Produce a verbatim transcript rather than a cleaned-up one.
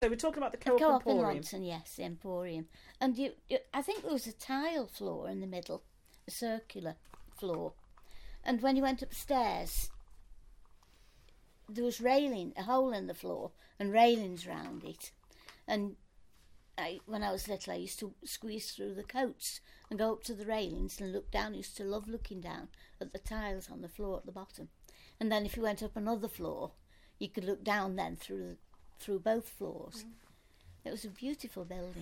So we're talking about the The Co-op, Co-op in Emporium. Lonton, yes, the Emporium. And you, you, I think there was a tile floor in the middle, a circular floor. And when you went upstairs, there was railing, a hole in the floor, and railings round it. And I, when I was little, I used to squeeze through the coats and go up to the railings and look down. I used to love looking down at the tiles on the floor at the bottom. And then if you went up another floor, you could look down then through the, through both floors. Mm. It was a beautiful building.